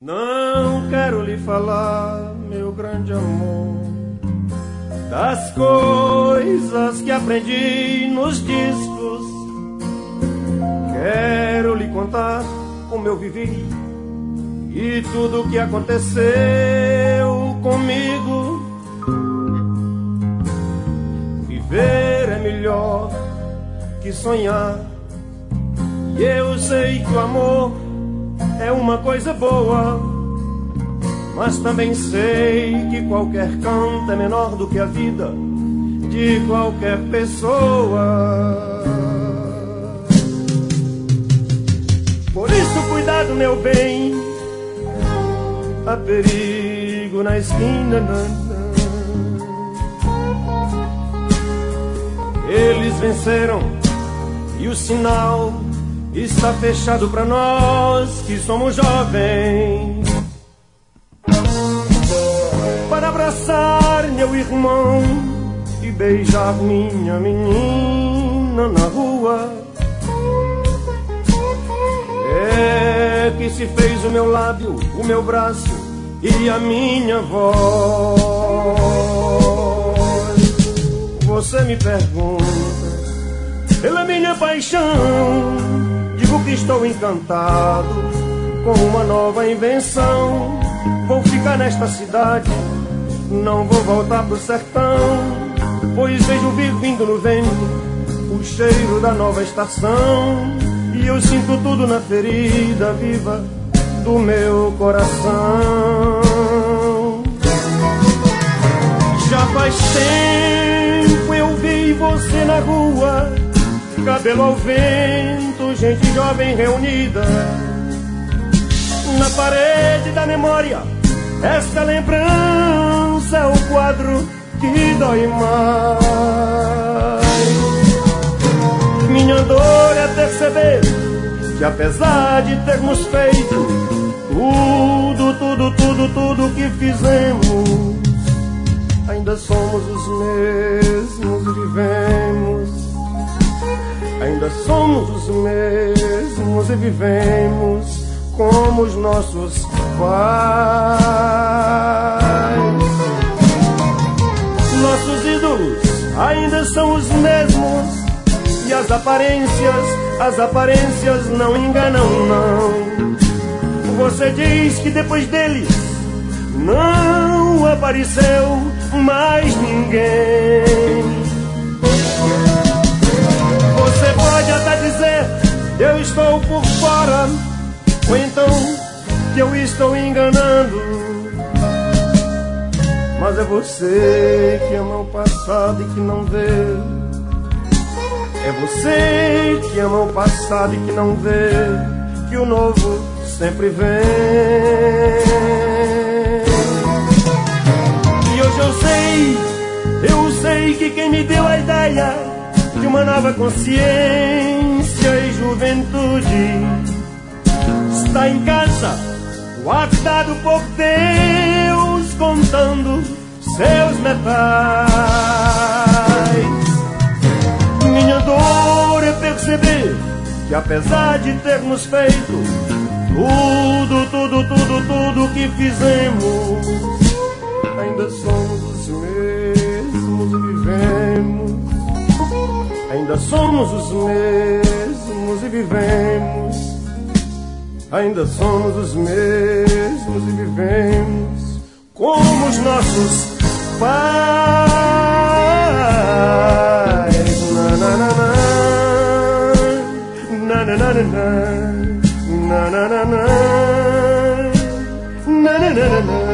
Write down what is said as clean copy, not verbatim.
Não quero lhe falar, meu grande amor, das coisas que aprendi nos discos. Quero lhe contar como eu vivi e tudo o que aconteceu comigo. Viver é melhor que sonhar, e eu sei que o amor é uma coisa boa, mas também sei que qualquer canto é menor do que a vida de qualquer pessoa. Por isso, cuidado, meu bem, há perigo na esquina. Eles venceram e o sinal está fechado pra nós que somos jovens. Para abraçar meu irmão e beijar minha menina na rua, é que se fez o meu lábio, o meu braço e a minha voz. Você me pergunta pela minha paixão, digo que estou encantado com uma nova invenção. Vou ficar nesta cidade, não vou voltar pro sertão, pois vejo vir vindo no vento o cheiro da nova estação, e eu sinto tudo na ferida viva do meu coração. Já faz tempo eu vi você na rua, cabelo ao vento, gente jovem reunida. Na parede da memória, esta lembrança é o quadro que dói mais. Minha dor é perceber que apesar de termos feito tudo que fizemos, ainda somos os mesmos e vivemos. Ainda somos os mesmos e vivemos como os nossos pais. Nossos ídolos ainda são os mesmos, e as aparências não enganam, não. Você diz que depois deles não apareceu mais ninguém. Você pode até dizer eu estou por fora, ou então que eu estou enganando, mas é você que ama o passado e que não vê. É você que ama o passado e que não vê que o novo sempre vem. E hoje eu sei que quem me deu a ideia de uma nova consciência e juventude está em casa, guardado por Deus, contando seus metais. Minha dor é perceber que apesar de termos feito tudo que fizemos, ainda somos os mesmos e vivemos. Ainda somos os mesmos e vivemos. Ainda somos os mesmos e vivemos como os nossos pais. Na na na na na na na na na na na na na na na na.